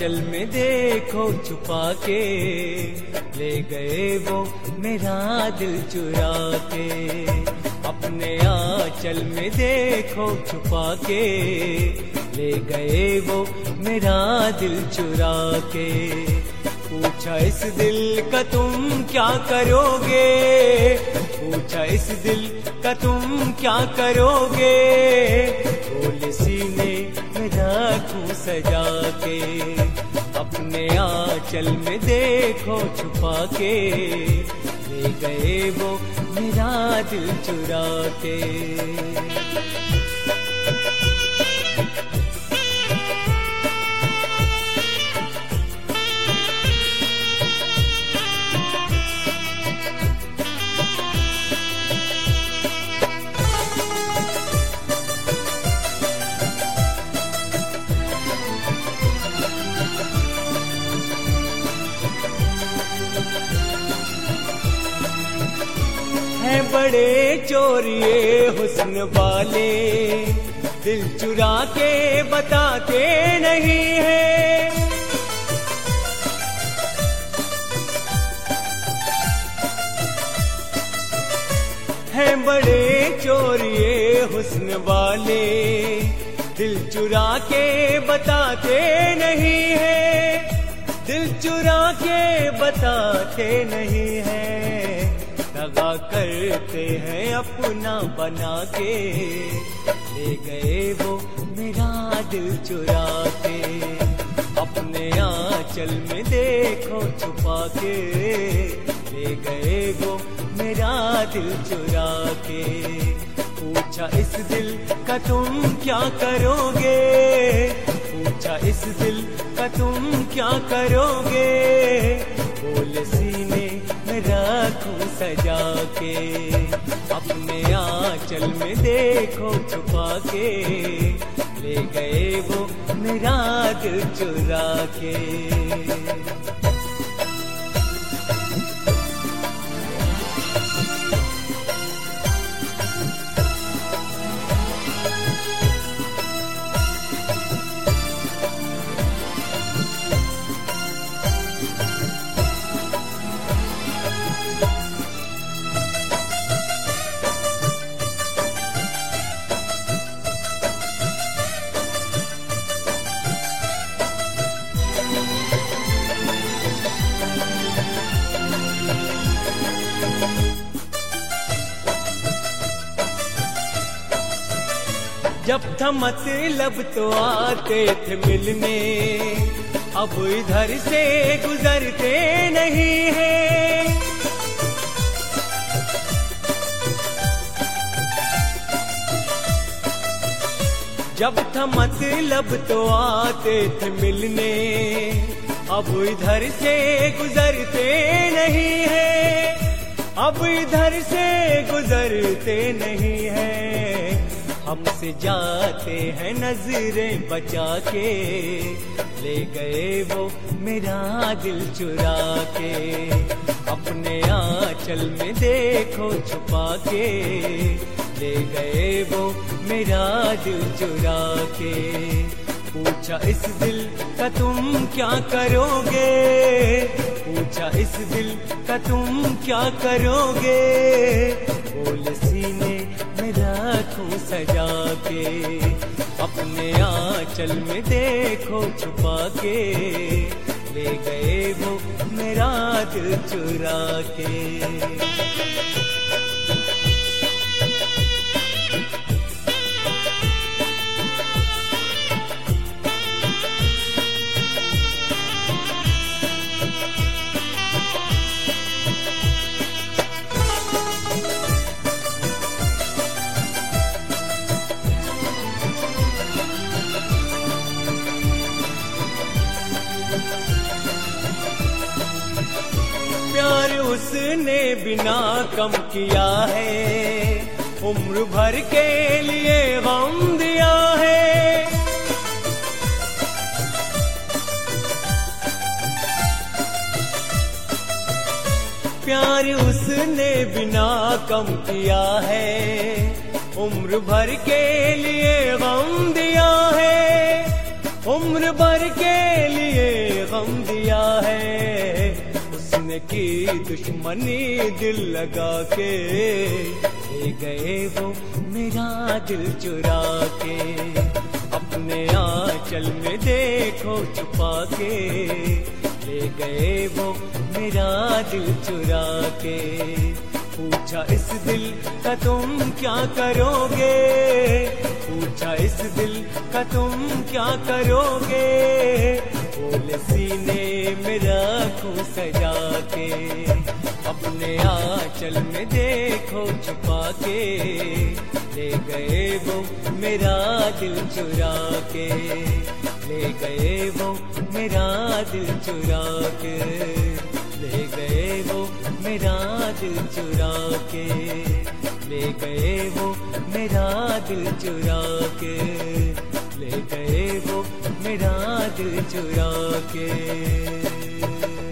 आंचल में देखो छुपा के, ले गए वो मेरा दिल चुरा के। अपने आंचल में देखो छुपा के, ले गए वो मेरा दिल चुरा के। पूछा इस दिल का तुम क्या करोगे, पूछा इस दिल का तुम क्या करोगे, बोले सीने में रखूं सजा के। अपने आंचल में देखो छुपा के, ले गए वो मेरा दिल चुरा के। हैं बड़े चोरिए हुस्न वाले, दिल चुरा के बताते नहीं है। हैं बड़े चोरिए हुस्न वाले, दिल चुरा के बताते नहीं है, दिल चुरा के बताते नहीं है। दगा करते हैं अपना बना के, ले गए वो मेरा दिल चुरा के। अपने आंचल में देखो छुपा के, ले गए वो मेरा दिल चुरा के। पूछा इस दिल का तुम क्या करोगे, पूछा इस दिल का तुम क्या करोगे, बोले सीने में रखूं सजा के। अपने आंचल में देखो छुपा के, ले गए वो मेरा दिल चुरा के। जब था मतलब तो आते थे मिलने, अब इधर से गुजरते नहीं है। जब था मतलब तो आते थे मिलने, अब इधर से गुजरते नहीं है, अब इधर से गुजरते नहीं है। हमसे जाते हैं नजरें बचा के, ले गए वो मेरा दिल चुरा के। अपने आंचल में देखो छुपा के, ले गए वो मेरा दिल चुरा के। पूछा इस दिल का तुम क्या करोगे, पूछा इस दिल का तुम क्या करोगे, बोले सीने में रखूं सजा के। अपने आंचल में देखो छुपा के, ले गए वो मेरा दिल चुरा के। प्यार उसने बिना कम किया है, उम्र भर के लिए गम दिया है। प्यार उसने बिना कम किया है, उम्र भर के लिए गम दिया है। उम्र भर के लिए गम दिया है, उसने की दुश्मनी दिल लगा के, ले गए वो मेरा दिल चुरा के। अपने आंचल में देखो छुपा के, ले गए वो मेरा दिल चुरा के। पूछा इस दिल का तुम क्या करोगे, पूछा इस दिल का तुम क्या करोगे, बोले सीने में रखूं सजा के। अपने आंचल में देखो छुपा के, ले गए वो मेरा दिल चुरा के, ले गए वो मेरा दिल चुरा के, ले गए वो मेरा दिल चुरा के, ले गए वो मेरा दिल चुरा के, ले गए वो मेरा दिल चुरा के।